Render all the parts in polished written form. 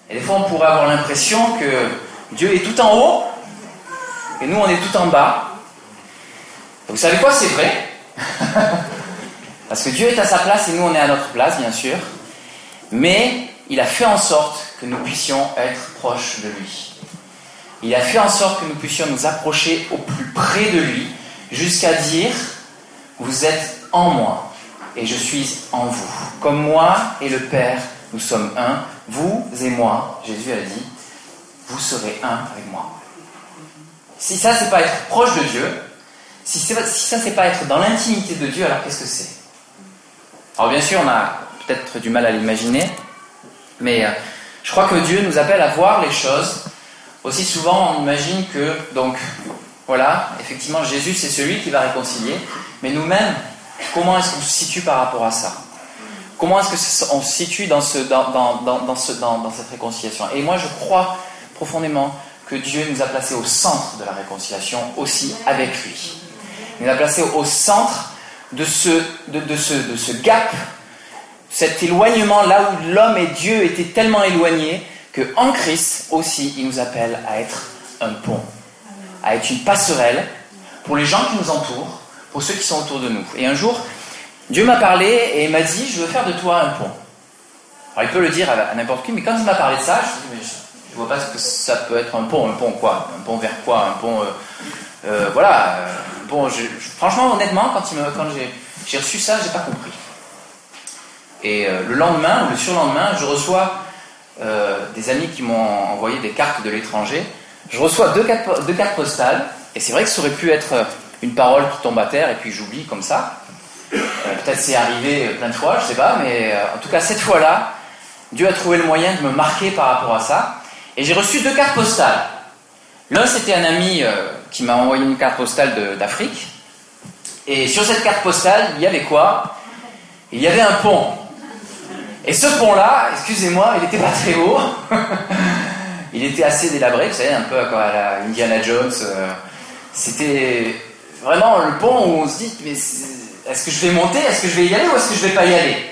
Et des fois, on pourrait avoir l'impression que Dieu est tout en haut et nous, on est tout en bas. Et vous savez quoi, c'est vrai. Parce que Dieu est à sa place et nous, on est à notre place, bien sûr. Mais il a fait en sorte que nous puissions être proches de lui. Il a fait en sorte que nous puissions nous approcher au plus près de lui, jusqu'à dire, vous êtes en moi et je suis en vous. Comme moi et le Père, nous sommes un, vous et moi, Jésus a dit, vous serez un avec moi. Si ça, c'est pas être proche de Dieu, si ça, c'est pas être dans l'intimité de Dieu, alors qu'est-ce que c'est? Alors bien sûr, on a peut-être du mal à l'imaginer, mais je crois que Dieu nous appelle à voir les choses. Aussi souvent, on imagine que, donc, voilà, effectivement, Jésus, c'est celui qui va réconcilier, mais nous-mêmes, comment est-ce qu'on se situe par rapport à ça? Comment est-ce qu'on se situe dans cette réconciliation? Et moi, je crois profondément que Dieu nous a placés au centre de la réconciliation, aussi avec lui. Il nous a placés au centre de ce gap, cet éloignement, là où l'homme et Dieu étaient tellement éloignés, qu'en Christ aussi, il nous appelle à être un pont, à être une passerelle pour les gens qui nous entourent, pour ceux qui sont autour de nous. Et un jour, Dieu m'a parlé et il m'a dit, je veux faire de toi un pont. Alors il peut le dire à n'importe qui, mais quand il m'a parlé de ça, je me suis dit, mais je vois pas ce que ça peut être un pont quoi? Un pont vers quoi? Un pont, voilà. Bon, franchement, honnêtement, quand j'ai reçu ça, j'ai pas compris. Et le lendemain, ou le surlendemain, je reçois des amis qui m'ont envoyé des cartes de l'étranger. Je reçois deux cartes postales, et c'est vrai que ça aurait pu être une parole qui tombe à terre, et puis j'oublie comme ça. Peut-être c'est arrivé plein de fois, je sais pas, mais en tout cas, cette fois-là, Dieu a trouvé le moyen de me marquer par rapport à ça. Et j'ai reçu 2 cartes postales. L'un, c'était un ami qui m'a envoyé une carte postale d'Afrique. Et sur cette carte postale, il y avait quoi? Il y avait un pont. Et ce pont-là, excusez-moi, il n'était pas très haut. Il était assez délabré, vous savez, un peu à la Indiana Jones. C'était vraiment le pont où on se dit, mais est-ce que je vais monter? Est-ce que je vais y aller ou est-ce que je ne vais pas y aller?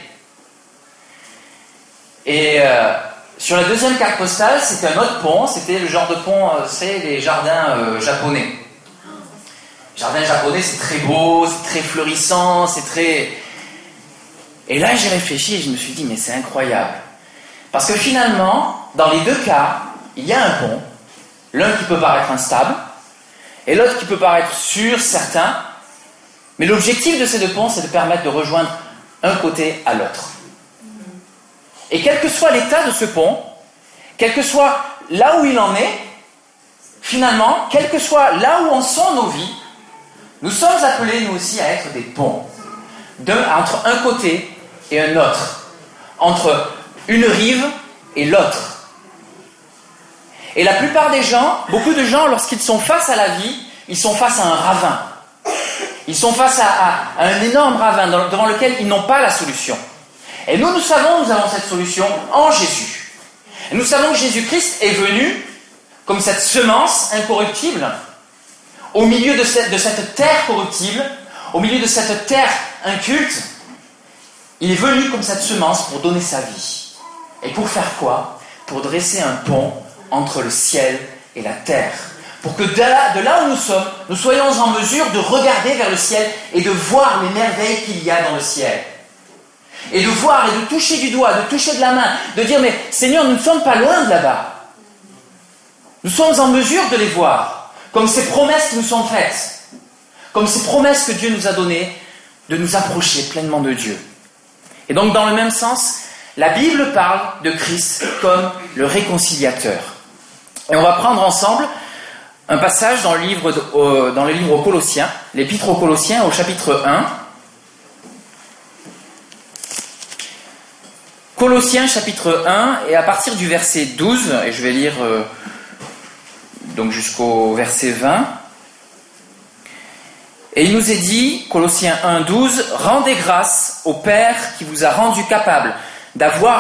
Et sur la deuxième carte postale, c'était un autre pont. C'était le genre de pont, c'est les jardins japonais. Les jardins japonais, c'est très beau, c'est très fleurissant, c'est très... Et là, j'ai réfléchi et je me suis dit, mais c'est incroyable. Parce que finalement, dans les 2 cas, il y a un pont. L'un qui peut paraître instable, et l'autre qui peut paraître sûr, certain. Mais l'objectif de ces 2 ponts, c'est de permettre de rejoindre un côté à l'autre. Et quel que soit l'état de ce pont, quel que soit là où il en est, finalement, quel que soit là où en sont nos vies, nous sommes appelés, nous aussi, à être des ponts. Entre un côté et un autre. Entre une rive et l'autre. Et la plupart des gens, beaucoup de gens, lorsqu'ils sont face à la vie, ils sont face à un ravin. Ils sont face à un énorme ravin devant lequel ils n'ont pas la solution. Et nous savons, nous avons cette solution en Jésus. Et nous savons que Jésus-Christ est venu comme cette semence incorruptible au milieu de cette terre corruptible, au milieu de cette terre inculte. Il est venu comme cette semence pour donner sa vie. Et pour faire quoi? Pour dresser un pont entre le ciel et la terre. Pour que de là où nous sommes, nous soyons en mesure de regarder vers le ciel et de voir les merveilles qu'il y a dans le ciel. Et de voir et de toucher du doigt, de toucher de la main, de dire, mais Seigneur, nous ne sommes pas loin de là-bas. Nous sommes en mesure de les voir, comme ces promesses qui nous sont faites, comme ces promesses que Dieu nous a données, de nous approcher pleinement de Dieu. Et donc, dans le même sens, la Bible parle de Christ comme le réconciliateur. Et on va prendre ensemble un passage dans le livre aux Colossiens, l'épître aux Colossiens au chapitre 1. Colossiens chapitre 1, et à partir du verset 12, et je vais lire donc jusqu'au verset 20, et il nous est dit, Colossiens 1, 12, « Rendez grâce au Père qui vous a rendu capable d'avoir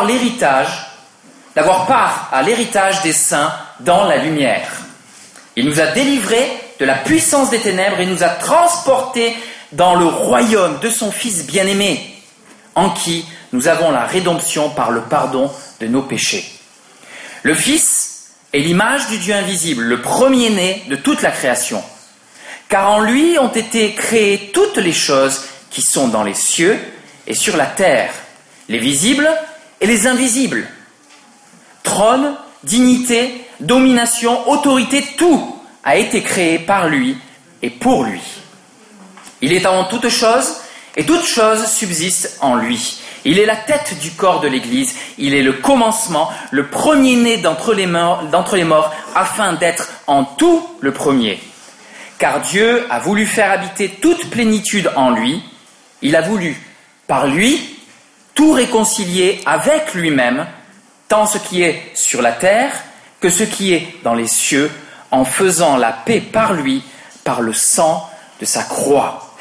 part à l'héritage des saints dans la lumière. Il nous a délivrés de la puissance des ténèbres et nous a transportés dans le royaume de son Fils bien-aimé, en qui nous avons la rédemption par le pardon de nos péchés. Le Fils est l'image du Dieu invisible, le premier-né de toute la création. Car en lui ont été créées toutes les choses qui sont dans les cieux et sur la terre, les visibles et les invisibles. Trône, dignité, domination, autorité, tout a été créé par lui et pour lui. Il est avant toute chose et toute chose subsiste en lui. Il est la tête du corps de l'Église, il est le commencement, le premier-né d'entre les morts, afin d'être en tout le premier. Car Dieu a voulu faire habiter toute plénitude en lui, il a voulu, par lui, tout réconcilier avec lui-même, tant ce qui est sur la terre que ce qui est dans les cieux, en faisant la paix par lui, par le sang de sa croix.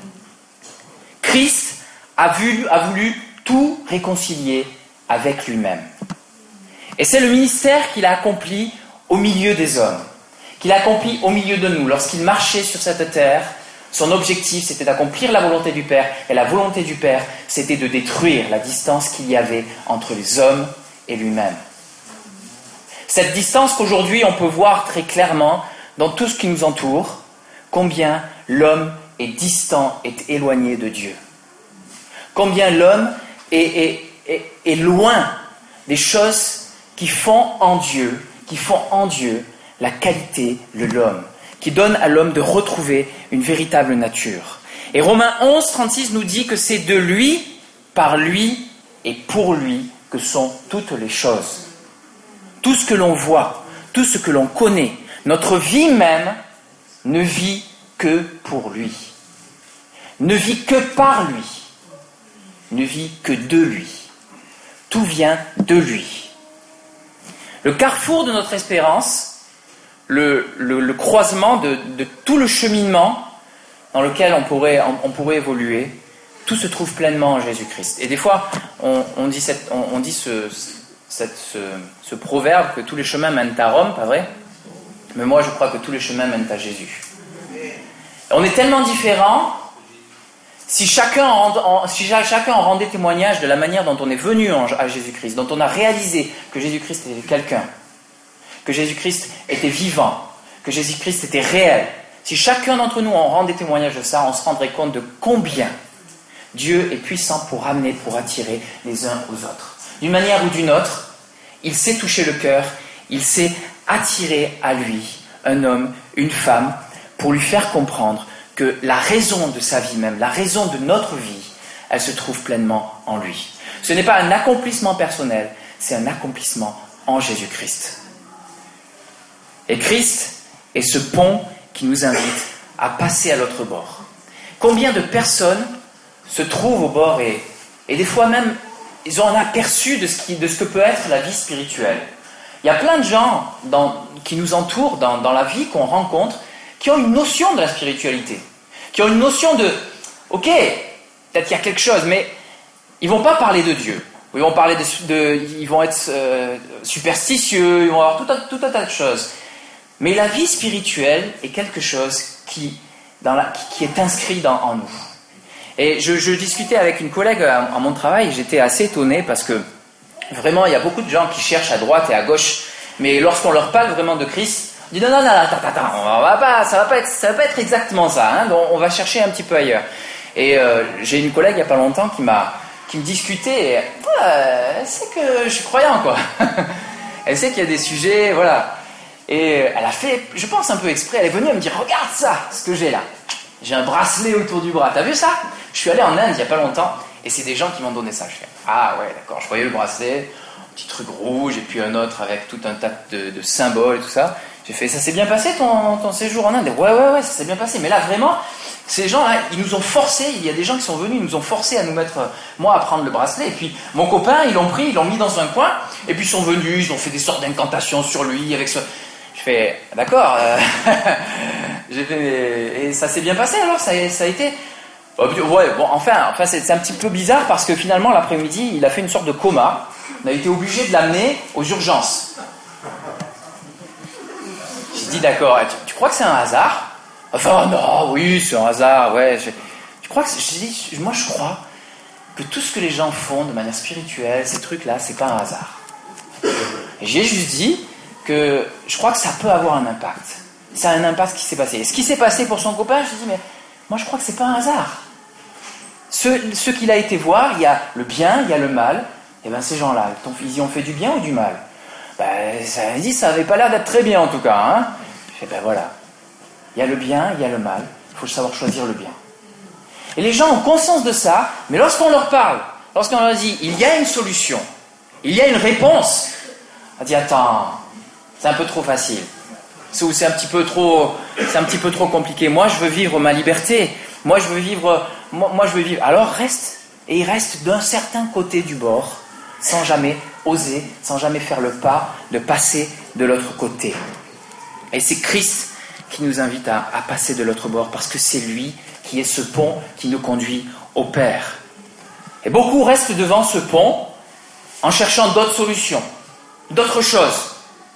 Christ a voulu tout réconcilier avec lui-même. Et c'est le ministère qu'il a accompli au milieu des hommes, qu'il a accompli au milieu de nous. Lorsqu'il marchait sur cette terre, son objectif c'était d'accomplir la volonté du Père, et la volonté du Père c'était de détruire la distance qu'il y avait entre les hommes et lui-même. Cette distance qu'aujourd'hui on peut voir très clairement dans tout ce qui nous entoure, combien l'homme est distant, est éloigné de Dieu. Combien l'homme est loin des choses qui font en Dieu la qualité de l'homme, qui donne à l'homme de retrouver une véritable nature. Et Romains 11, 36 nous dit que c'est de lui, par lui et pour lui que sont toutes les choses. Tout ce que l'on voit, tout ce que l'on connaît, notre vie même ne vit que pour lui, ne vit que par lui, ne vit que de lui. Tout vient de lui. Le carrefour de notre espérance, le croisement de tout le cheminement dans lequel on pourrait évoluer, tout se trouve pleinement en Jésus-Christ. Et des fois, on dit ce proverbe que tous les chemins mènent à Rome, pas vrai? Mais moi, je crois que tous les chemins mènent à Jésus. On est tellement différents. Si chacun en rendait témoignage de la manière dont on est venu à Jésus-Christ, dont on a réalisé que Jésus-Christ était quelqu'un, que Jésus-Christ était vivant, que Jésus-Christ était réel, si chacun d'entre nous en rendait témoignage de ça, on se rendrait compte de combien Dieu est puissant pour amener, pour attirer les uns aux autres. D'une manière ou d'une autre, il sait toucher le cœur, il sait attirer à lui un homme, une femme, pour lui faire comprendre que la raison de sa vie même, la raison de notre vie, elle se trouve pleinement en lui. Ce n'est pas un accomplissement personnel, c'est un accomplissement en Jésus-Christ. Et Christ est ce pont qui nous invite à passer à l'autre bord. Combien de personnes se trouvent au bord et des fois même, ils ont un aperçu de ce que peut être la vie spirituelle. Il y a plein de gens qui nous entourent dans la vie qu'on rencontre, qui ont une notion de la spiritualité, qui ont une notion de, ok, peut-être qu'il y a quelque chose, mais ils ne vont pas parler de Dieu. Ils vont parler ils vont être superstitieux, ils vont avoir tout un tas de choses. Mais la vie spirituelle est quelque chose qui est inscrit en nous. Et je discutais avec une collègue à mon travail, et j'étais assez étonné parce que vraiment, il y a beaucoup de gens qui cherchent à droite et à gauche, mais lorsqu'on leur parle vraiment de Christ, on dit non, attends, ça va pas être exactement ça, hein, donc on va chercher un petit peu ailleurs. Et j'ai une collègue il y a pas longtemps qui me discutait, et elle sait que je suis croyant, quoi. Elle sait qu'il y a des sujets, voilà. Et elle a fait, je pense un peu exprès, elle est venue me dire, regarde ça, ce que j'ai là. J'ai un bracelet autour du bras, t'as vu ça? Je suis allé en Inde il y a pas longtemps, et c'est des gens qui m'ont donné ça. Je fais, ah ouais, d'accord, je voyais le bracelet, un petit truc rouge, et puis un autre avec tout un tas de symboles et tout ça. J'ai fait, ça s'est bien passé ton séjour en Inde? Ouais, ça s'est bien passé. Mais là, vraiment, ces gens-là, ils nous ont forcés, il y a des gens qui sont venus, ils nous ont forcés à nous mettre, moi, à prendre le bracelet. Et puis, mon copain, ils l'ont pris, ils l'ont mis dans un coin, et puis ils sont venus, ils ont fait des sortes d'incantations sur lui, avec ce... Je fais, d'accord, j'ai fait, et ça s'est bien passé alors, ça a été... Ouais, bon, enfin c'est un petit peu bizarre parce que finalement, l'après-midi, il a fait une sorte de coma. On a été obligé de l'amener aux urgences. J'ai dit, d'accord, tu crois que c'est un hasard? Enfin, non, oui, c'est un hasard, ouais. Tu crois que moi, je crois que tout ce que les gens font de manière spirituelle, ces trucs-là, c'est pas un hasard. J'ai juste dit que je crois que ça peut avoir un impact. Ça a un impact ce qui s'est passé. Et ce qui s'est passé pour son copain, je lui dis, mais moi je crois que c'est pas un hasard. Ceux qu'il a été voir, il y a le bien, il y a le mal. Et bien ces gens-là, ils y ont fait du bien ou du mal? Ça n'avait pas l'air d'être très bien en tout cas. Hein. Je dis, voilà. Il y a le bien, il y a le mal. Il faut savoir choisir le bien. Et les gens ont conscience de ça, mais lorsqu'on leur parle, lorsqu'on leur dit, il y a une solution, il y a une réponse, on dit, attends, c'est un peu trop facile. C'est un petit peu trop compliqué. Moi, je veux vivre ma liberté. Moi, je veux vivre. Alors, reste. Et il reste d'un certain côté du bord, sans jamais oser, sans jamais faire le pas de passer de l'autre côté. Et c'est Christ qui nous invite à passer de l'autre bord, parce que c'est lui qui est ce pont qui nous conduit au Père. Et beaucoup restent devant ce pont en cherchant d'autres solutions, d'autres choses.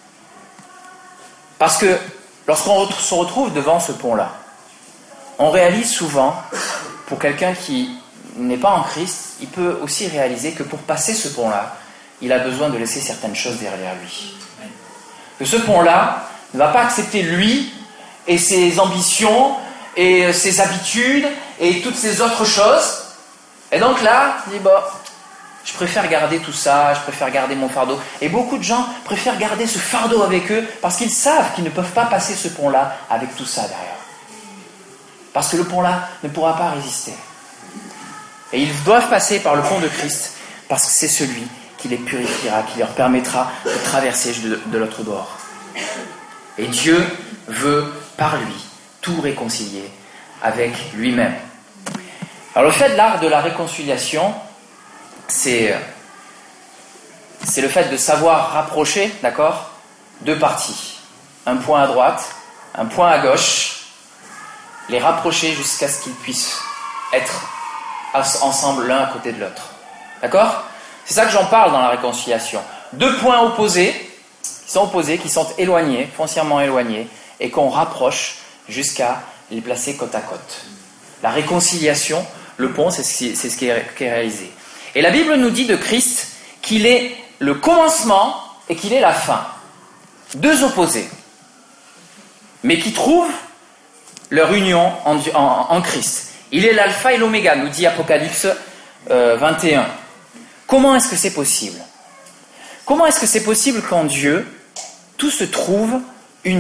Parce que lorsqu'on se retrouve devant ce pont-là, on réalise souvent, pour quelqu'un qui n'est pas en Christ, il peut aussi réaliser que pour passer ce pont-là, il a besoin de laisser certaines choses derrière lui. Que ce pont-là ne va pas accepter lui et ses ambitions et ses habitudes et toutes ces autres choses. Et donc là, il dit, je préfère garder tout ça, je préfère garder mon fardeau. Et beaucoup de gens préfèrent garder ce fardeau avec eux parce qu'ils savent qu'ils ne peuvent pas passer ce pont-là avec tout ça derrière. Parce que le pont-là ne pourra pas résister. Et ils doivent passer par le pont de Christ parce que c'est celui qui les purifiera, qui leur permettra de traverser de l'autre bord. Et Dieu veut, par lui, tout réconcilier avec lui-même. Alors le fait de l'art de la réconciliation, c'est le fait de savoir rapprocher, d'accord, deux parties. Un point à droite, un point à gauche, les rapprocher jusqu'à ce qu'ils puissent être ensemble l'un à côté de l'autre. D'accord ? C'est ça que j'en parle dans la réconciliation. Deux points opposés, qui sont éloignés, foncièrement éloignés, et qu'on rapproche jusqu'à les placer côte à côte. La réconciliation, le pont, c'est ce qui est réalisé. Et la Bible nous dit de Christ qu'il est le commencement et qu'il est la fin. Deux opposés, mais qui trouvent leur union en Christ. Il est l'alpha et l'oméga, nous dit Apocalypse 21. Comment est-ce que c'est possible ? Comment est-ce que c'est possible qu'en Dieu, tout se trouve uni ?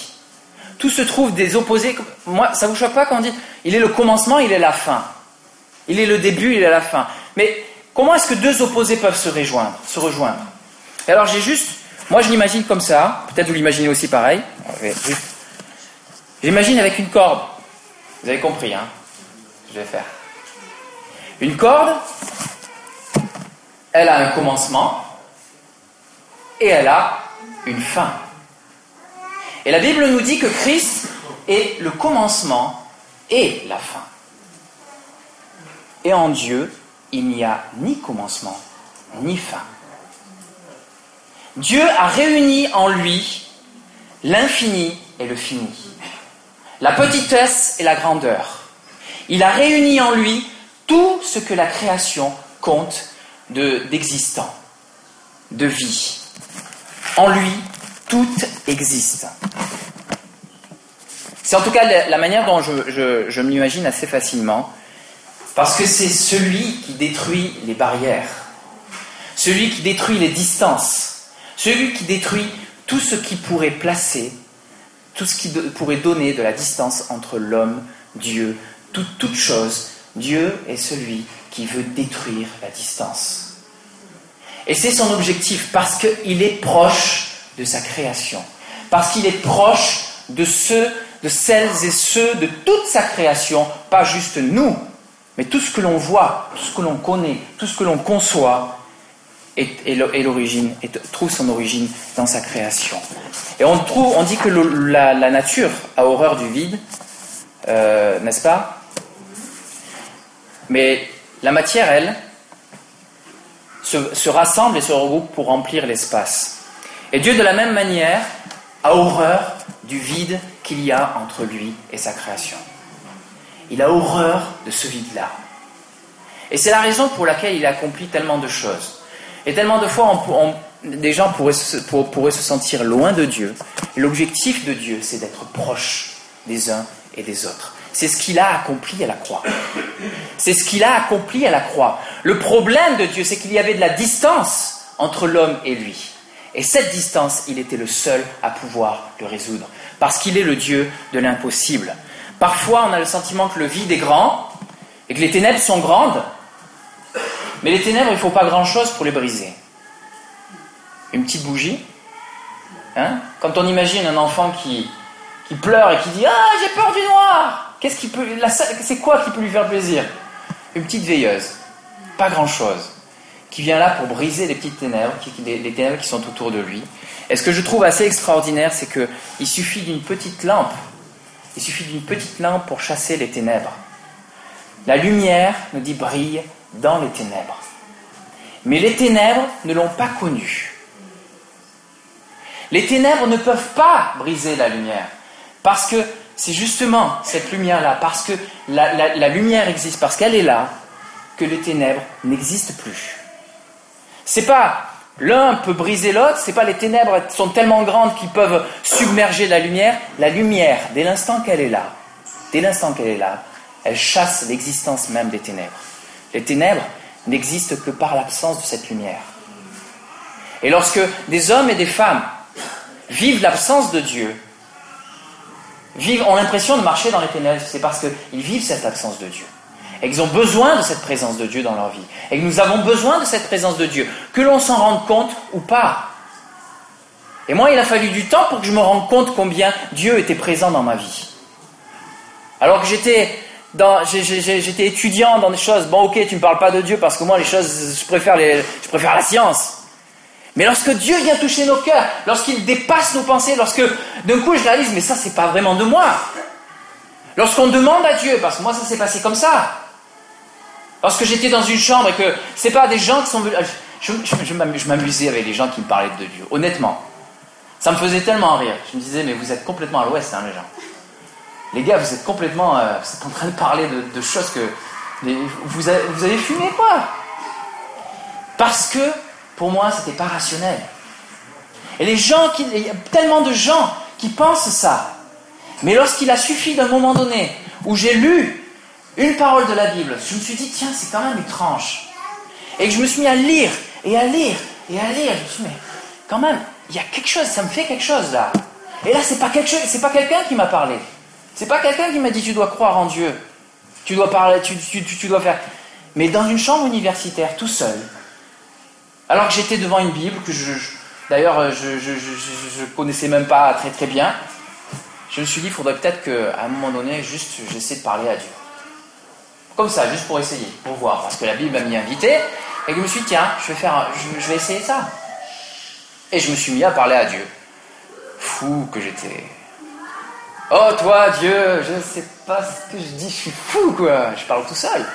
Tout se trouve des opposés. Moi, ça ne vous choque pas quand on dit il est le commencement, il est la fin. Il est le début, il est la fin. Mais comment est-ce que deux opposés peuvent se rejoindre ? Et alors moi je l'imagine comme ça, peut-être vous l'imaginez aussi pareil. J'imagine avec une corde. Vous avez compris, hein ? Je vais faire. Une corde, elle a un commencement et elle a une fin. Et la Bible nous dit que Christ est le commencement et la fin. Et en Dieu, il n'y a ni commencement, ni fin. Dieu a réuni en lui l'infini et le fini, la petitesse et la grandeur. Il a réuni en lui tout ce que la création compte d'existant, de vie. En lui, tout existe. C'est en tout cas la manière dont je me l'imagine assez facilement, parce que c'est celui qui détruit les barrières, celui qui détruit les distances, celui qui détruit tout ce qui pourrait placer, tout ce qui pourrait donner de la distance entre l'homme, Dieu, toute chose. Dieu est celui qui veut détruire la distance. Et c'est son objectif, parce qu'il est proche de sa création, parce qu'il est proche de celles et ceux de toute sa création, pas juste nous, mais tout ce que l'on voit, tout ce que l'on connaît, tout ce que l'on conçoit, trouve son origine dans sa création. Et on dit que la nature a horreur du vide, n'est-ce pas ? Mais la matière, elle, se rassemble et se regroupe pour remplir l'espace. Et Dieu, de la même manière, a horreur du vide qu'il y a entre lui et sa création. Il a horreur de ce vide-là. Et c'est la raison pour laquelle il accomplit tellement de choses. Et tellement de fois, des gens pourraient se sentir loin de Dieu. L'objectif de Dieu, c'est d'être proche des uns et des autres. C'est ce qu'il a accompli à la croix. C'est ce qu'il a accompli à la croix. Le problème de Dieu, c'est qu'il y avait de la distance entre l'homme et lui. Et cette distance, il était le seul à pouvoir le résoudre. Parce qu'il est le Dieu de l'impossible. Parfois, on a le sentiment que le vide est grand et que les ténèbres sont grandes. Mais les ténèbres, il ne faut pas grand-chose pour les briser. Une petite bougie. Quand on imagine un enfant qui pleure et qui dit « Ah, j'ai peur du noir !» c'est quoi qui peut lui faire plaisir? Une petite veilleuse. Pas grand-chose. Qui vient là pour briser les petites ténèbres, les ténèbres qui sont autour de lui. Et ce que je trouve assez extraordinaire, c'est qu'il suffit d'une petite lampe. Il suffit d'une petite lampe pour chasser les ténèbres. La lumière, nous dit, brille dans les ténèbres. Mais les ténèbres ne l'ont pas connu. Les ténèbres ne peuvent pas briser la lumière. Parce que c'est justement cette lumière-là, parce que la lumière existe, parce qu'elle est là, que les ténèbres n'existent plus. C'est pas l'un peut briser l'autre, c'est pas les ténèbres sont tellement grandes qu'ils peuvent submerger la lumière. La lumière, dès l'instant qu'elle est là, elle chasse l'existence même des ténèbres. Les ténèbres n'existent que par l'absence de cette lumière. Et lorsque des hommes et des femmes vivent l'absence de Dieu, ont l'impression de marcher dans les ténèbres, c'est parce qu'ils vivent cette absence de Dieu. Et qu'ils ont besoin de cette présence de Dieu dans leur vie. Et que nous avons besoin de cette présence de Dieu, que l'on s'en rende compte ou pas. Et moi, il a fallu du temps pour que je me rende compte combien Dieu était présent dans ma vie. Alors que j'étais étudiant dans des choses, bon ok, tu ne me parles pas de Dieu parce que moi les choses, je préfère la science. Mais lorsque Dieu vient toucher nos cœurs, lorsqu'il dépasse nos pensées, lorsque d'un coup je réalise, mais ça c'est pas vraiment de moi. Lorsqu'on demande à Dieu, parce que moi ça s'est passé comme ça. Lorsque j'étais dans une chambre et que c'est pas des gens qui sont venus, je m'amusais avec les gens qui me parlaient de Dieu, honnêtement. Ça me faisait tellement rire. Je me disais, mais vous êtes complètement à l'ouest, les gens. Les gars, vous êtes complètement, vous êtes en train de parler de choses que, vous avez fumé quoi? Parce que, pour moi, c'était pas rationnel. Et il y a tellement de gens qui pensent ça. Mais lorsqu'il a suffi d'un moment donné où j'ai lu une parole de la Bible, je me suis dit, tiens, c'est quand même étrange. Et que je me suis mis à lire, et à lire, et à lire. Je me suis dit, mais quand même, il y a quelque chose, ça me fait quelque chose là. Et là, c'est pas quelqu'un qui m'a parlé. C'est pas quelqu'un qui m'a dit, tu dois croire en Dieu. Tu dois parler, tu dois faire. Mais dans une chambre universitaire, tout seul, alors que j'étais devant une Bible, que d'ailleurs, je connaissais même pas très très bien, je me suis dit, il faudrait peut-être qu'à un moment donné, juste, j'essaie de parler à Dieu. Comme ça, juste pour essayer, pour voir. Parce que la Bible m'a m'y invité, et que je me suis dit, tiens, je vais essayer ça. Et je me suis mis à parler à Dieu. Fou que j'étais. Oh, toi, Dieu, je ne sais pas ce que je dis, je suis fou, quoi. Je parle tout seul.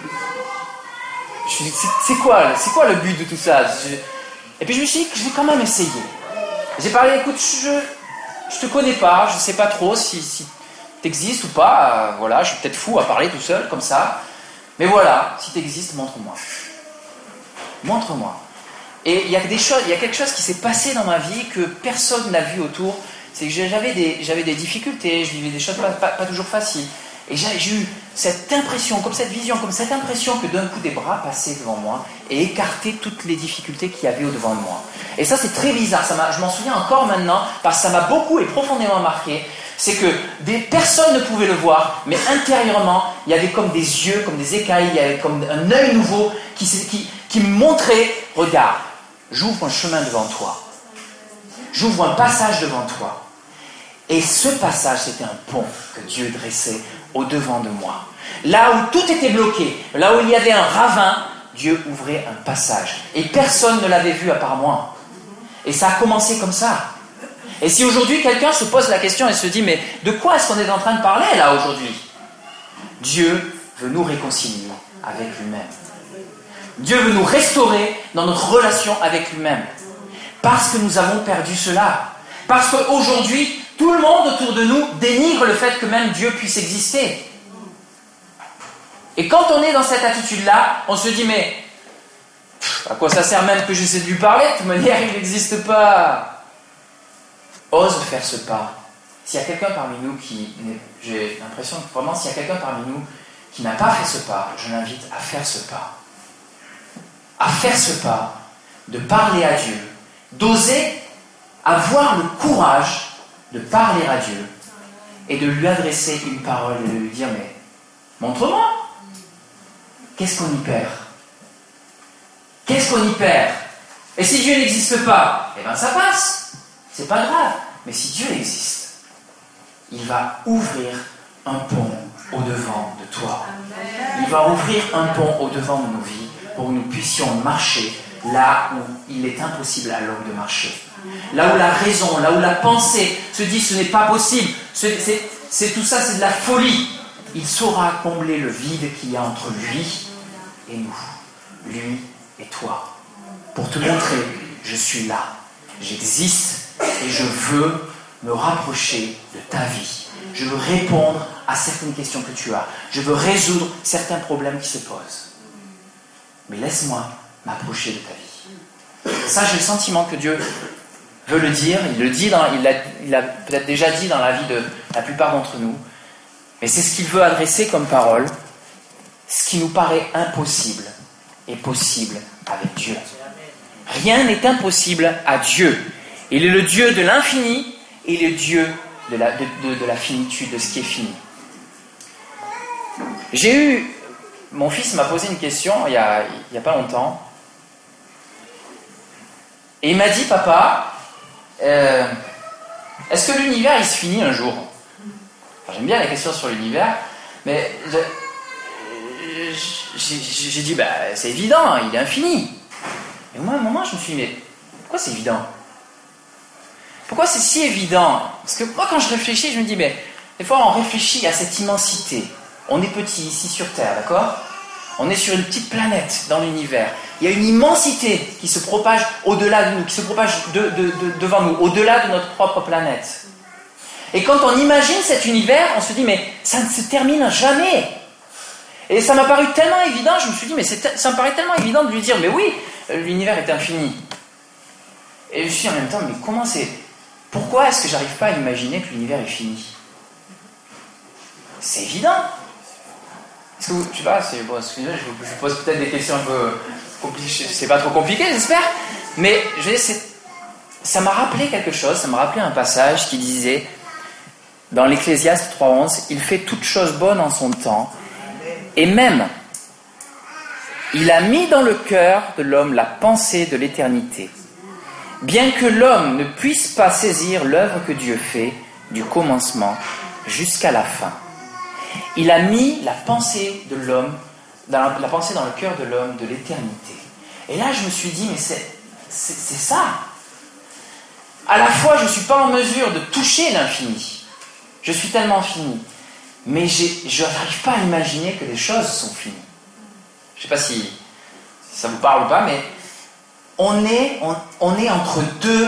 C'est quoi le but de tout ça? Et puis je me suis dit que je vais quand même essayer. J'ai parlé, écoute, je te connais pas, je ne sais pas trop si tu existes ou pas. Voilà, je suis peut-être fou à parler tout seul, comme ça. Mais voilà, si tu existes, montre-moi. Montre-moi. Et il y a quelque chose qui s'est passé dans ma vie que personne n'a vu autour. C'est que j'avais des difficultés, je vivais des choses pas toujours faciles. Et j'ai eu cette impression, comme cette vision, comme cette impression que d'un coup des bras passaient devant moi et écartaient toutes les difficultés qu'il y avait au-devant de moi. Et ça, c'est très bizarre. Je m'en souviens encore maintenant parce que ça m'a beaucoup et profondément marqué. C'est que des personnes ne pouvaient le voir, mais intérieurement, il y avait comme des yeux, comme des écailles, il y avait comme un œil nouveau qui me montrait, regarde, j'ouvre un chemin devant toi. J'ouvre un passage devant toi. Et ce passage, c'était un pont que Dieu dressait au-devant de moi. Là où tout était bloqué, là où il y avait un ravin, Dieu ouvrait un passage. Et personne ne l'avait vu à part moi. Et ça a commencé comme ça. Et si aujourd'hui quelqu'un se pose la question et se dit, mais de quoi est-ce qu'on est en train de parler là aujourd'hui? Dieu veut nous réconcilier avec lui-même. Dieu veut nous restaurer dans notre relation avec lui-même. Parce que nous avons perdu cela. Parce qu'aujourd'hui, tout le monde autour de nous dénigre le fait que même Dieu puisse exister. Et quand on est dans cette attitude-là, on se dit, mais À quoi ça sert même que j'essaie de lui parler? De toute manière, il n'existe pas. Ose faire ce pas. S'il y a quelqu'un parmi nous qui... J'ai l'impression que vraiment, s'il y a quelqu'un parmi nous qui n'a pas fait ce pas, je l'invite à faire ce pas. À faire ce pas, de parler à Dieu, d'oser avoir le courage de parler à Dieu et de lui adresser une parole et de lui dire, mais montre-moi, qu'est-ce qu'on y perd? Qu'est-ce qu'on y perd? Et si Dieu n'existe pas, eh bien ça passe, c'est pas grave. Mais si Dieu existe, il va ouvrir un pont au-devant de toi. Il va ouvrir un pont au-devant de nos vies pour que nous puissions marcher là où il est impossible à l'homme de marcher. Là où la raison, là où la pensée se dit ce n'est pas possible, c'est tout ça, c'est de la folie. Il saura combler le vide qu'il y a entre lui et nous, lui et toi, pour te montrer, je suis là, j'existe et je veux me rapprocher de ta vie. Je veux répondre à certaines questions que tu as. Je veux résoudre certains problèmes qui se posent. Mais laisse-moi m'approcher de ta vie. Ça, j'ai le sentiment que Dieu veut le dire. Il le dit, il l'a peut-être déjà dit dans la vie de la plupart d'entre nous. Mais c'est ce qu'il veut adresser comme parole. Ce qui nous paraît impossible est possible avec Dieu. Rien n'est impossible à Dieu. Il est le Dieu de l'infini et le Dieu de la finitude, de ce qui est fini. Mon fils m'a posé une question il y a pas longtemps. Et il m'a dit, papa, est-ce que l'univers il se finit un jour? Enfin, j'aime bien les questions sur l'univers, mais j'ai dit, c'est évident, il est infini. Et moi, à un moment, je me suis dit, mais pourquoi c'est évident? Pourquoi c'est si évident? Parce que moi, quand je réfléchis, je me dis, mais des fois, on réfléchit à cette immensité. On est petit ici sur Terre, d'accord? On est sur une petite planète dans l'univers. Il y a une immensité qui se propage au-delà de nous, qui se propage devant nous, au-delà de notre propre planète. Et quand on imagine cet univers, on se dit, mais ça ne se termine jamais. Et ça m'a paru tellement évident, je me suis dit, mais ça me paraît tellement évident de lui dire, mais oui, l'univers est infini. Et je me suis dit en même temps, mais pourquoi est-ce que j'arrive pas à imaginer que l'univers est fini? C'est évident. Est-ce que je sais pas, excusez-moi, je vous pose peut-être des questions un peu compliquées, c'est pas trop compliqué, j'espère, mais ça m'a rappelé quelque chose, ça m'a rappelé un passage qui disait, dans l'Ecclésiaste 3.11, il fait toutes choses bonnes en son temps, et même, il a mis dans le cœur de l'homme la pensée de l'éternité. Bien que l'homme ne puisse pas saisir l'œuvre que Dieu fait, du commencement jusqu'à la fin. Il a mis la pensée de l'homme, la pensée dans le cœur de l'homme de l'éternité. Et là, je me suis dit, mais c'est ça. À la fois, je ne suis pas en mesure de toucher l'infini. Je suis tellement fini. Mais je n'arrive pas à imaginer que les choses sont finies. Je ne sais pas si ça vous parle ou pas, mais on est entre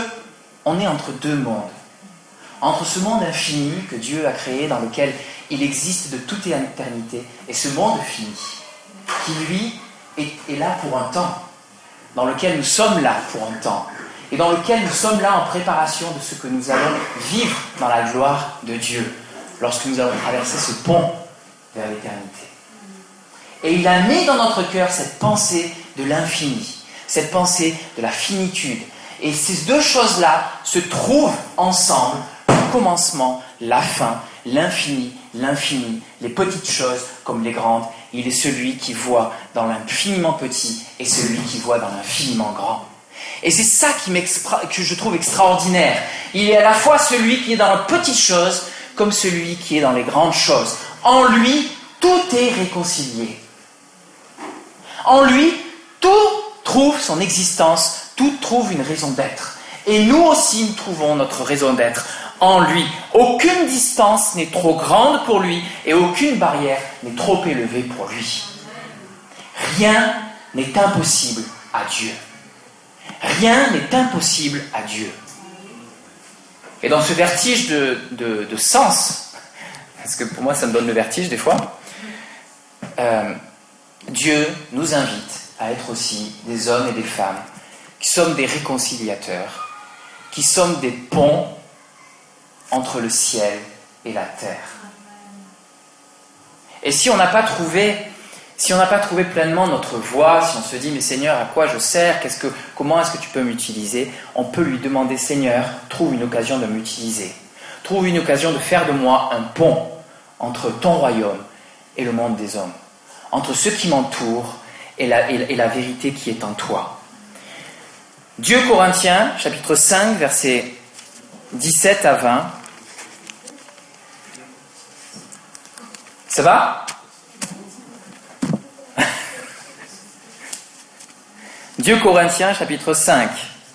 deux mondes. Entre ce monde infini que Dieu a créé, dans lequel il existe de toute éternité, et ce monde fini, qui lui est là pour un temps, dans lequel nous sommes là pour un temps, et dans lequel nous sommes là en préparation de ce que nous allons vivre dans la gloire de Dieu, lorsque nous allons traverser ce pont vers l'éternité. Et il a mis dans notre cœur cette pensée de l'infini, cette pensée de la finitude. Et ces deux choses-là se trouvent ensemble, le commencement, la fin, l'infini, les petites choses comme les grandes. Il est celui qui voit dans l'infiniment petit et celui qui voit dans l'infiniment grand. Et c'est ça que je trouve extraordinaire. Il est à la fois celui qui est dans les petites choses comme celui qui est dans les grandes choses. En lui, tout est réconcilié. En lui, tout trouve son existence, tout trouve une raison d'être. Et nous aussi, nous trouvons notre raison d'être en lui. Aucune distance n'est trop grande pour lui et aucune barrière n'est trop élevée pour lui. Rien n'est impossible à Dieu. Rien n'est impossible à Dieu. Et dans ce vertige de sens, parce que pour moi ça me donne le vertige des fois, Dieu nous invite à être aussi des hommes et des femmes qui sommes des réconciliateurs, qui sommes des ponts entre le ciel et la terre. Et si on n'a pas trouvé pleinement notre voie, si on se dit, mais Seigneur, à quoi je sers, comment est-ce que tu peux m'utiliser, on peut lui demander, Seigneur, trouve une occasion de m'utiliser. Trouve une occasion de faire de moi un pont entre ton royaume et le monde des hommes, entre ceux qui m'entourent et la vérité qui est en toi. 2 Corinthiens, chapitre 5, versets 17 à 20. Ça va ? 2 Corinthiens, chapitre 5.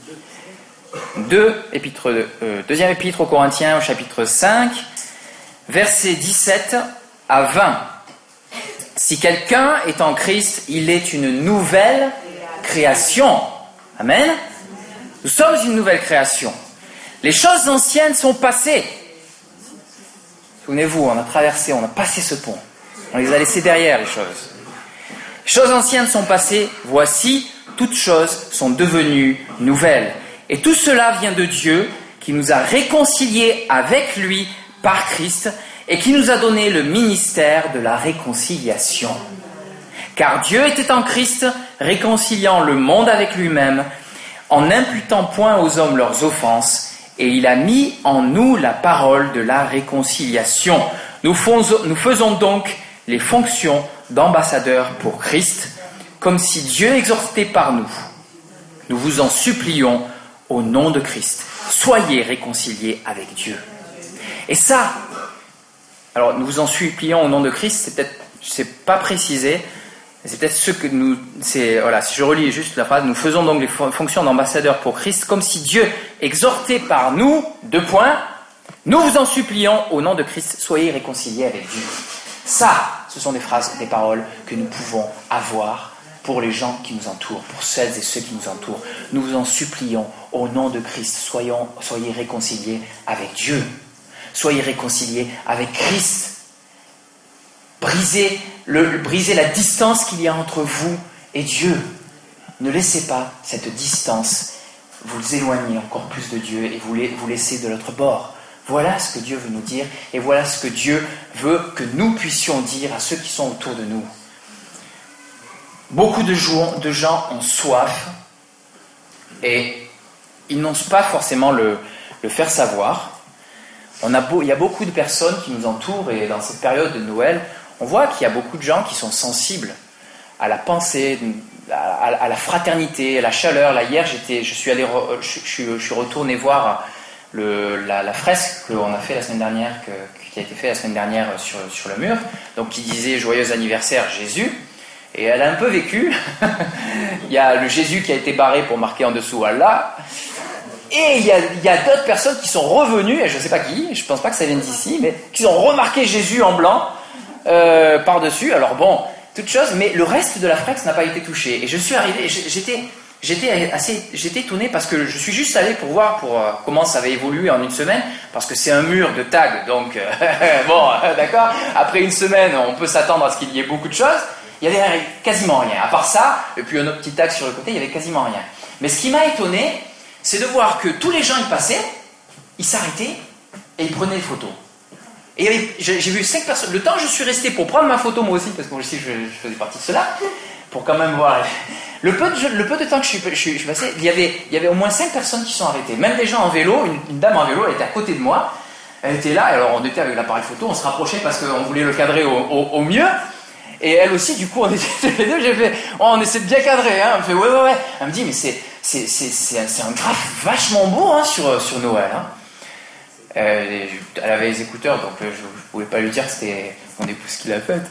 Deuxième épître aux Corinthiens, au chapitre 5, versets 17 à 20. Si quelqu'un est en Christ, il est une nouvelle création. Amen. Nous sommes une nouvelle création. Les choses anciennes sont passées. Souvenez-vous, on a traversé, on a passé ce pont. On les a laissées derrière, les choses. Les choses anciennes sont passées. Voici, toutes choses sont devenues nouvelles. Et tout cela vient de Dieu, qui nous a réconciliés avec lui par Christ et qui nous a donné le ministère de la réconciliation. Car Dieu était en Christ, réconciliant le monde avec lui-même, en n'imputant point aux hommes leurs offenses, et il a mis en nous la parole de la réconciliation. Nous faisons donc les fonctions d'ambassadeurs pour Christ, comme si Dieu exhortait par nous. Nous vous en supplions au nom de Christ. Soyez réconciliés avec Dieu. Et ça, alors nous vous en supplions au nom de Christ, c'est pas précisé, c'est peut-être ce que nous, si je relis juste la phrase, nous faisons donc les fonctions d'ambassadeurs pour Christ, comme si Dieu exhortait par nous, nous vous en supplions au nom de Christ, soyez réconciliés avec Dieu. Ça, ce sont des phrases, des paroles que nous pouvons avoir pour les gens qui nous entourent, pour celles et ceux qui nous entourent. Nous vous en supplions au nom de Christ, soyez réconciliés avec Dieu. Soyez réconciliés avec Christ. Brisez la distance qu'il y a entre vous et Dieu. Ne laissez pas cette distance vous éloigner encore plus de Dieu et vous laisser de l'autre bord. Voilà ce que Dieu veut nous dire et voilà ce que Dieu veut que nous puissions dire à ceux qui sont autour de nous. Beaucoup de gens ont soif et ils n'osent pas forcément le faire savoir. Il y a beaucoup de personnes qui nous entourent et dans cette période de Noël, on voit qu'il y a beaucoup de gens qui sont sensibles à la pensée, à la fraternité, à la chaleur. Là, hier, je suis retourné voir la fresque qu'on a fait la semaine dernière, qui a été faite la semaine dernière sur le mur, donc qui disait « Joyeux anniversaire Jésus ». Et elle a un peu vécu. Il y a le Jésus qui a été barré pour marquer en dessous Allah. Et il y a d'autres personnes qui sont revenues, et je ne sais pas qui, je ne pense pas que ça vienne d'ici, mais qui ont remarqué Jésus en blanc par-dessus. Alors bon, toute chose, mais le reste de la fresque n'a pas été touché. Et je suis arrivé, j'étais étonné parce que je suis juste allé pour voir comment ça avait évolué en une semaine, parce que c'est un mur de tags, donc bon, d'accord. Après une semaine, on peut s'attendre à ce qu'il y ait beaucoup de choses. Il n'y avait quasiment rien. À part ça, et puis un autre petit tag sur le côté, il n'y avait quasiment rien. Mais ce qui m'a étonné, c'est de voir que tous les gens y passaient, ils s'arrêtaient et ils prenaient des photos. Et j'ai vu 5 personnes. Le temps je suis resté pour prendre ma photo moi aussi, parce que moi aussi je faisais partie de cela, pour quand même voir. Le peu de temps que je suis passé, il y avait au moins 5 personnes qui sont arrêtées. Même des gens en vélo, une dame en vélo, elle était à côté de moi. Elle était là, et alors on était avec l'appareil photo, on se rapprochait parce qu'on voulait le cadrer au mieux. Et elle aussi, du coup, on était tous les deux, j'ai fait, on essaie de bien cadrer, hein. Elle me fait, ouais. Elle me dit, mais c'est un graphe vachement beau, hein, sur Noël, hein. Elle avait les écouteurs, donc je pouvais pas lui dire que c'était mon épouse qui l'a faite.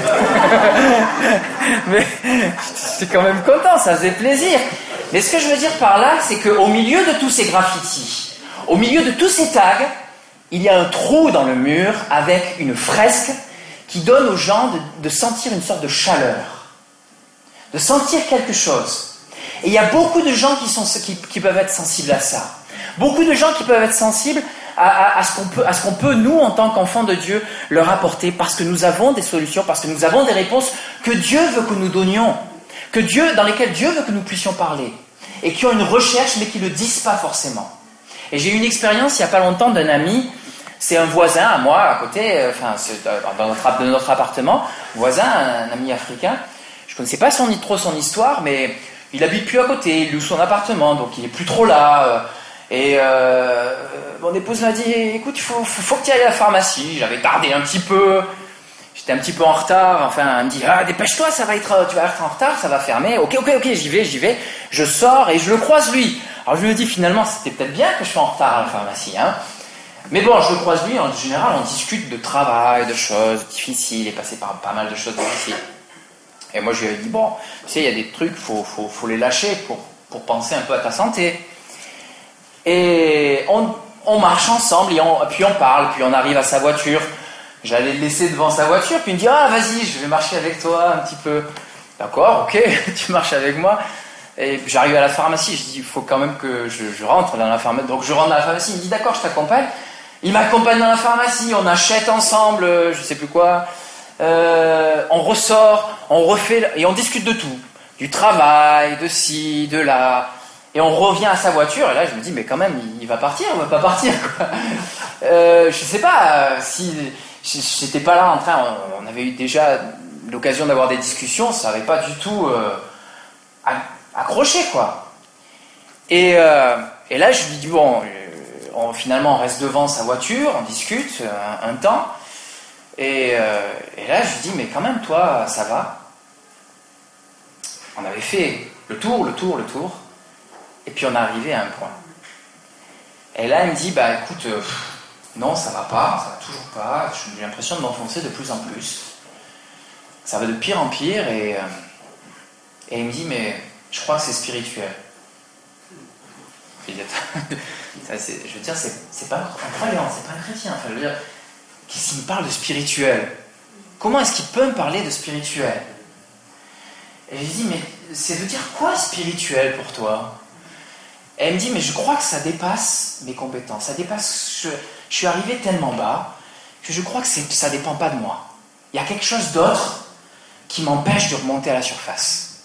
Mais j'étais quand même content, ça faisait plaisir. Mais ce que je veux dire par là, c'est qu'au milieu de tous ces graffitis, au milieu de tous ces tags, il y a un trou dans le mur avec une fresque qui donne aux gens de sentir une sorte de chaleur, de sentir quelque chose. Et il y a beaucoup de gens qui peuvent être sensibles à ça. Beaucoup de gens qui peuvent être sensibles à ce qu'on peut, nous, en tant qu'enfants de Dieu, leur apporter, parce que nous avons des solutions, parce que nous avons des réponses que Dieu veut que nous donnions. dans lesquels Dieu veut que nous puissions parler, et qui ont une recherche, mais qui ne le disent pas forcément. Et j'ai eu une expérience il n'y a pas longtemps d'un ami, c'est un voisin à moi, à côté, dans notre appartement, voisin, un ami africain. Je ne connaissais pas trop son histoire, mais il habite plus à côté, il loue son appartement, donc il n'est plus trop là. Mon épouse m'a dit, écoute, il faut que tu ailles à la pharmacie. J'avais tardé un petit peu, j'étais un petit peu en retard. Enfin, elle me dit, dépêche-toi, tu vas être en retard, ça va fermer. Ok, j'y vais. Je sors et je le croise lui. Alors je me dis, finalement, c'était peut-être bien que je sois en retard à la pharmacie, hein. Mais bon, je le croise lui, en général, on discute de travail, de choses difficiles, il est passé par pas mal de choses difficiles. Et moi, je lui ai dit, bon, tu sais, il y a des trucs, faut les lâcher pour penser un peu à ta santé. Et on marche ensemble, puis on parle, puis on arrive à sa voiture. J'allais le laisser devant sa voiture, puis il me dit, vas-y, je vais marcher avec toi un petit peu. D'accord, ok, tu marches avec moi. Et j'arrive à la pharmacie, je dis, il faut quand même que je rentre dans la pharmacie. Donc je rentre dans la pharmacie, il me dit, d'accord, je t'accompagne. Il m'accompagne dans la pharmacie, on achète ensemble, je sais plus quoi. On ressort, on refait, et on discute de tout. Du travail, de ci, de là. Et on revient à sa voiture, et là je me dis, mais quand même, il va partir, il va pas partir, quoi. Je sais pas, si j'étais pas là en train, on avait eu déjà l'occasion d'avoir des discussions, ça n'avait pas du tout accroché, quoi. Et là je lui dis, bon, finalement on reste devant sa voiture, on discute un temps, et là je lui dis, mais quand même, toi, ça va? On avait fait le tour, et puis on est arrivé à un point. Et là, elle me dit, écoute, non, ça va toujours pas, j'ai l'impression de m'enfoncer de plus en plus. Ça va de pire en pire, et il me dit, mais je crois que c'est spirituel. Je veux dire, c'est pas un croyant, c'est pas un chrétien. Enfin, je veux dire, qu'est-ce qu'il me parle de spirituel? Comment est-ce qu'il peut me parler de spirituel? Et je lui dis, mais ça veut dire quoi spirituel pour toi? Et elle me dit, mais je crois que ça dépasse mes compétences, ça dépasse, je suis arrivé tellement bas que je crois que ça dépend pas de moi. Il y a quelque chose d'autre qui m'empêche de remonter à la surface.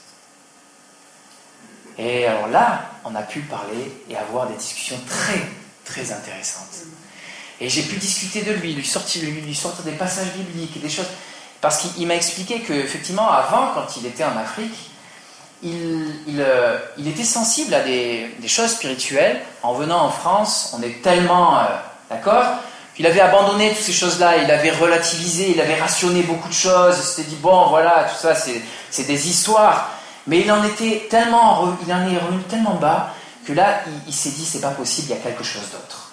Et alors là, on a pu parler et avoir des discussions très, très intéressantes. Et j'ai pu discuter de lui sortir des passages bibliques et des choses. Parce qu'il m'a expliqué qu'effectivement, avant, quand il était en Afrique, il était sensible à des choses spirituelles. En venant en France, on est tellement d'accord qu'il avait abandonné toutes ces choses-là, il avait relativisé, il avait rationné beaucoup de choses, il s'était dit bon voilà, tout ça c'est des histoires. Mais il en est revenu tellement bas que là il s'est dit c'est pas possible, il y a quelque chose d'autre.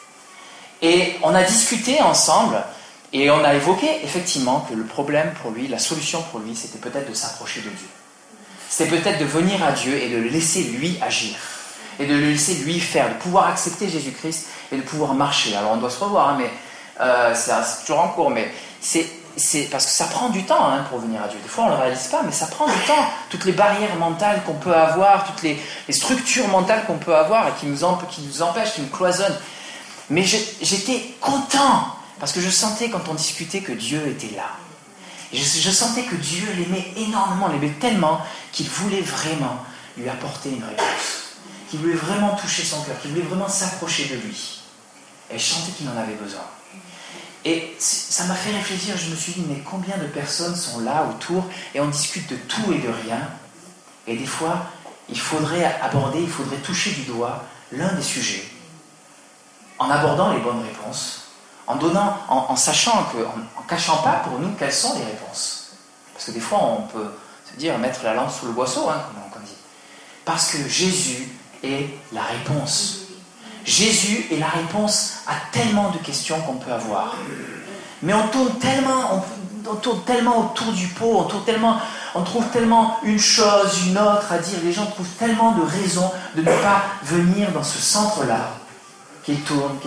Et on a discuté ensemble et on a évoqué effectivement que le problème pour lui, la solution pour lui, c'était peut-être de s'approcher de Dieu. C'était peut-être de venir à Dieu et de le laisser lui agir. Et de le laisser lui faire, de pouvoir accepter Jésus-Christ et de pouvoir marcher. Alors on doit se revoir, mais c'est toujours en cours, mais c'est parce que ça prend du temps pour venir à Dieu. Des fois on ne le réalise pas, mais ça prend du temps. Toutes les barrières mentales qu'on peut avoir, toutes les structures mentales qu'on peut avoir et qui nous empêchent, qui nous cloisonnent. Mais j'étais content, parce que je sentais quand on discutait que Dieu était là. Et je sentais que Dieu l'aimait énormément, l'aimait tellement qu'il voulait vraiment lui apporter une réponse. Qu'il voulait vraiment toucher son cœur, qu'il voulait vraiment s'approcher de lui. Et je sentais qu'il en avait besoin. Et ça m'a fait réfléchir, je me suis dit, mais combien de personnes sont là autour et on discute de tout et de rien. Et des fois, il faudrait toucher du doigt l'un des sujets, en abordant les bonnes réponses, en sachant en cachant pas pour nous quelles sont les réponses. Parce que des fois, on peut se dire, mettre la langue sous le boisseau, comme dit. Parce que Jésus est la réponse. Jésus est la réponse à tellement de questions qu'on peut avoir. Mais on tourne tellement autour du pot, on trouve tellement une chose, une autre à dire. Les gens trouvent tellement de raisons de ne pas venir dans ce centre-là, qu'ils tournent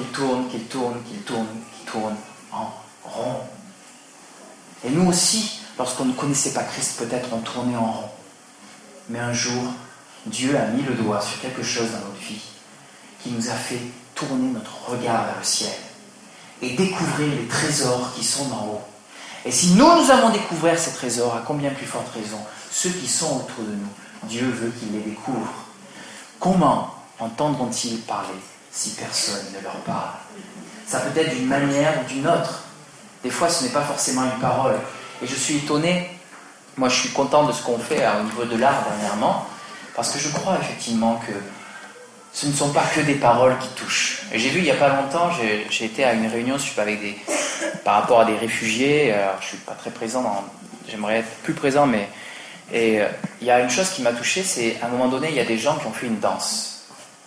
en rond. Et nous aussi, lorsqu'on ne connaissait pas Christ, peut-être on tournait en rond. Mais un jour, Dieu a mis le doigt sur quelque chose dans notre vie qui nous a fait tourner notre regard vers le ciel et découvrir les trésors qui sont d'en haut. Et si nous avons découvert ces trésors, à combien plus forte raison, ceux qui sont autour de nous, Dieu veut qu'ils les découvrent. Comment entendront-ils parler si personne ne leur parle? Ça peut être d'une manière ou d'une autre. Des fois, ce n'est pas forcément une parole. Et je suis étonné, moi je suis content de ce qu'on fait au niveau de l'art dernièrement, parce que je crois effectivement que ce ne sont pas que des paroles qui touchent. Et j'ai vu il n'y a pas longtemps, j'ai été à une réunion par rapport à des réfugiés. Alors, je ne suis pas très présent, j'aimerais être plus présent, mais il y a une chose qui m'a touché, c'est à un moment donné, il y a des gens qui ont fait une danse.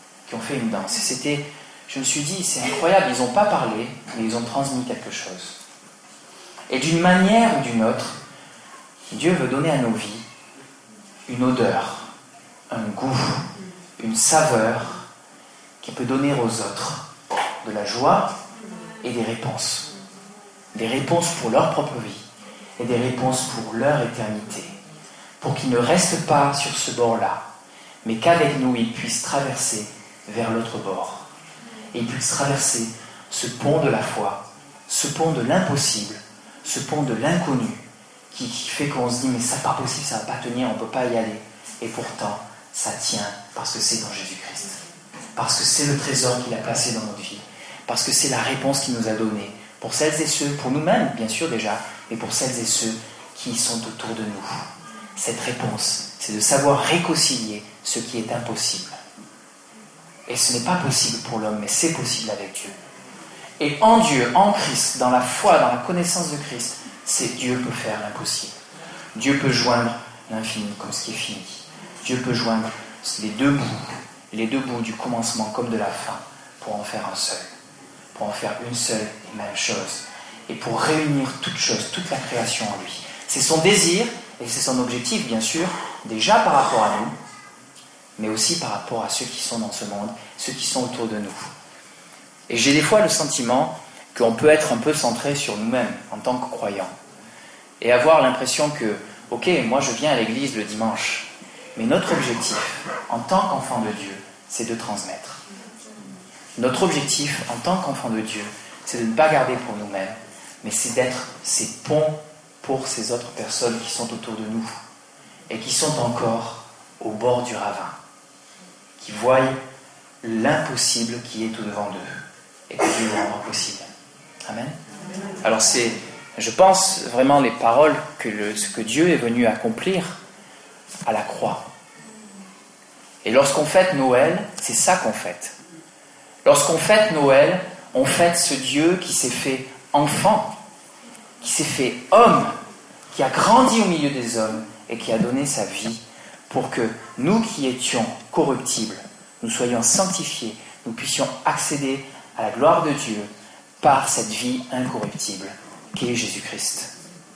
Et je me suis dit, c'est incroyable, ils n'ont pas parlé, mais ils ont transmis quelque chose. Et d'une manière ou d'une autre, Dieu veut donner à nos vies une odeur, un goût, une saveur qui peut donner aux autres de la joie et des réponses. Des réponses pour leur propre vie et des réponses pour leur éternité. Pour qu'ils ne restent pas sur ce bord-là, mais qu'avec nous, ils puissent traverser vers l'autre bord. Et ils puissent traverser ce pont de la foi, ce pont de l'impossible, ce pont de l'inconnu, qui fait qu'on se dit, mais ça n'est pas possible, ça ne va pas tenir, on ne peut pas y aller. Et pourtant, ça tient parce que c'est dans Jésus-Christ. Parce que c'est le trésor qu'il a placé dans notre vie. Parce que c'est la réponse qu'il nous a donnée. Pour celles et ceux, pour nous-mêmes, bien sûr déjà, mais pour celles et ceux qui sont autour de nous. Cette réponse, c'est de savoir réconcilier ce qui est impossible. Et ce n'est pas possible pour l'homme, mais c'est possible avec Dieu. Et en Dieu, en Christ, dans la foi, dans la connaissance de Christ, Dieu peut faire l'impossible. Dieu peut joindre l'infini comme ce qui est fini. Dieu peut joindre les deux bouts du commencement comme de la fin, pour en faire un seul. Pour en faire une seule et même chose. Et pour réunir toute chose, toute la création en lui. C'est son désir, et c'est son objectif, bien sûr, déjà par rapport à nous, mais aussi par rapport à ceux qui sont dans ce monde, ceux qui sont autour de nous. Et j'ai des fois le sentiment qu'on peut être un peu centré sur nous-mêmes, en tant que croyants, et avoir l'impression que, ok, moi je viens à l'église le dimanche, mais notre objectif, en tant qu'enfant de Dieu, c'est de transmettre. Notre objectif, en tant qu'enfant de Dieu, c'est de ne pas garder pour nous-mêmes, mais c'est d'être ces ponts pour ces autres personnes qui sont autour de nous, et qui sont encore au bord du ravin, qui voient l'impossible qui est tout devant d'eux, et que Dieu rend possible. Amen. Alors c'est, je pense, vraiment les paroles ce que Dieu est venu accomplir à la croix. Et lorsqu'on fête Noël, c'est ça qu'on fête. Lorsqu'on fête Noël, on fête ce Dieu qui s'est fait enfant, qui s'est fait homme, qui a grandi au milieu des hommes et qui a donné sa vie pour que nous qui étions corruptibles, nous soyons sanctifiés, nous puissions accéder à la gloire de Dieu par cette vie incorruptible qui est Jésus-Christ.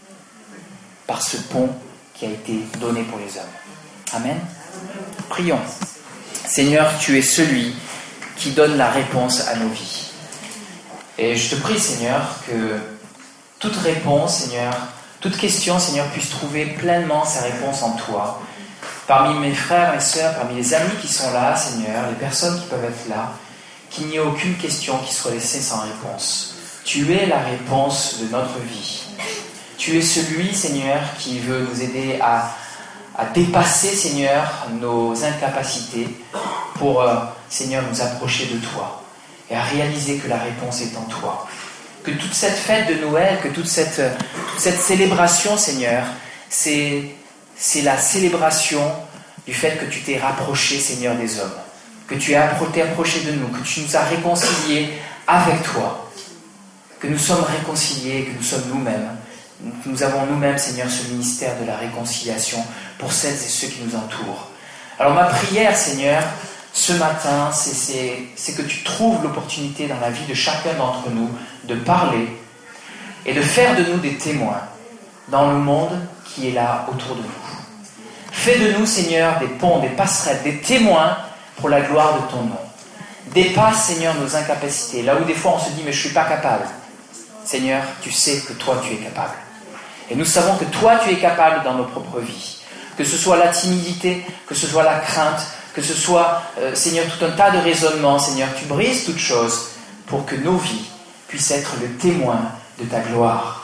Par ce pont qui a été donné pour les hommes. Amen. Prions. Seigneur, tu es celui qui donne la réponse à nos vies. Et je te prie, Seigneur, que toute réponse, Seigneur, toute question, Seigneur, puisse trouver pleinement sa réponse en toi. Parmi mes frères et sœurs, parmi les amis qui sont là, Seigneur, les personnes qui peuvent être là, qu'il n'y ait aucune question qui soit laissée sans réponse. Tu es la réponse de notre vie. Tu es celui, Seigneur, qui veut nous aider à dépasser, Seigneur, nos incapacités pour, Seigneur, nous approcher de toi et à réaliser que la réponse est en toi. Que toute cette fête de Noël, que toute cette célébration, Seigneur, c'est la célébration du fait que tu t'es rapproché, Seigneur, des hommes, que tu t'es approché de nous, que tu nous as réconciliés avec toi, que nous sommes réconciliés, que nous sommes nous-mêmes. Nous avons nous-mêmes, Seigneur, ce ministère de la réconciliation pour celles et ceux qui nous entourent. Alors ma prière, Seigneur, ce matin, c'est que tu trouves l'opportunité dans la vie de chacun d'entre nous de parler et de faire de nous des témoins dans le monde qui est là autour de nous. Fais de nous, Seigneur, des ponts, des passerelles, des témoins pour la gloire de ton nom. Dépasse, Seigneur, nos incapacités. Là où des fois on se dit, mais je ne suis pas capable. Seigneur, tu sais que toi, tu es capable. Et nous savons que toi, tu es capable dans nos propres vies. Que ce soit la timidité, que ce soit la crainte, que ce soit, Seigneur, tout un tas de raisonnements. Seigneur, tu brises toutes choses pour que nos vies puissent être le témoin de ta gloire.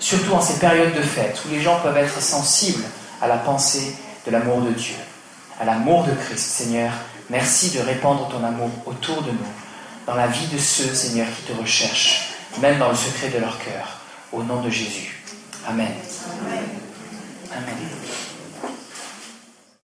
surtout en ces périodes de fête, où les gens peuvent être sensibles à la pensée de l'amour de Dieu, à l'amour de Christ. Seigneur, merci de répandre ton amour autour de nous, dans la vie de ceux, Seigneur, qui te recherchent, même dans le secret de leur cœur. Au nom de Jésus. Amen. Amen.